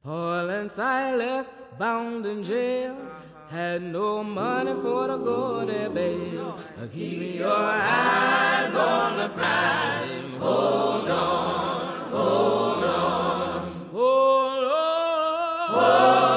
Paul and Silas, bound in jail, had no money for to go their bail. Keep your eyes on the prize. Hold on, hold on, hold on, hold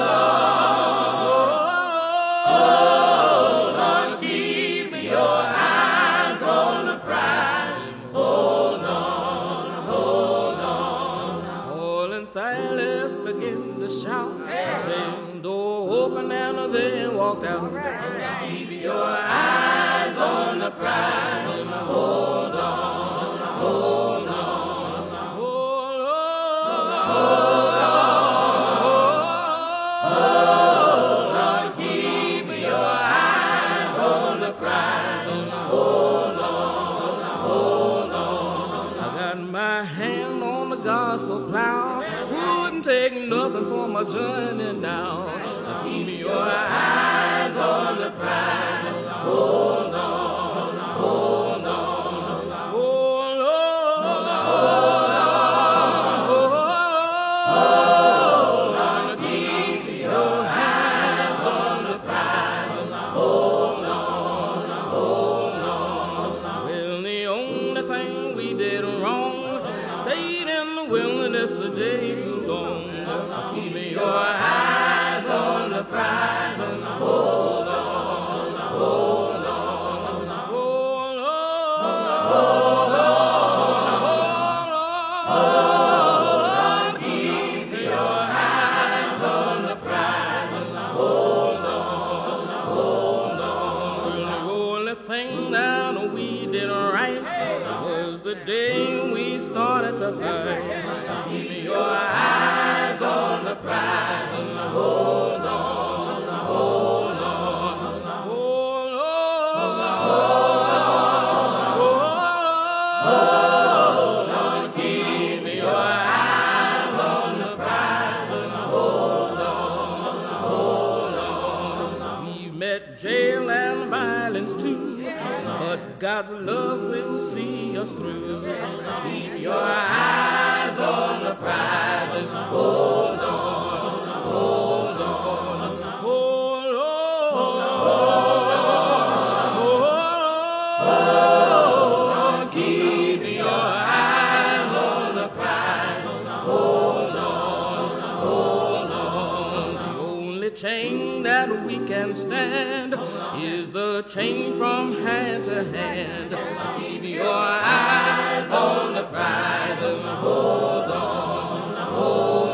on, hold on. Keep your eyes on the prize. Hold on, hold on. Paul and Silas began to shout. Jail door open and they walked out. Keep your eyes on the prize. Hold on, hold on, hold on, hold on. Keep your eyes on the prize. Hold on, hold on. I got my hand on the gospel plow. Wouldn't take nothing for my journey now. Keep your eyes on the prize. Hold on, hold on, hold on, hold on. Keep your eyes on the prize. Hold on, hold on. Well, the only thing we did wrong stayed in the wilderness a day too long. Keep your eyes on the prize. Hold on, hold on, hold on. Keep your eyes on the prize. Hold on, hold on. The only thing that we did right was the day we started to fight. Keep your eyes on the prize. Hold on, hold on, hold on. Keep your eyes on the prize. Hold on. We've met jail and violence too, but God's love will see us through. Keep your eyes on the prize. Hold on, hold on, hold on. Keep your eyes on the prize. Hold on, hold on. The only chain that we can stand is the chain from hand to hand. Keep your eyes on the prize. Hold on, hold on.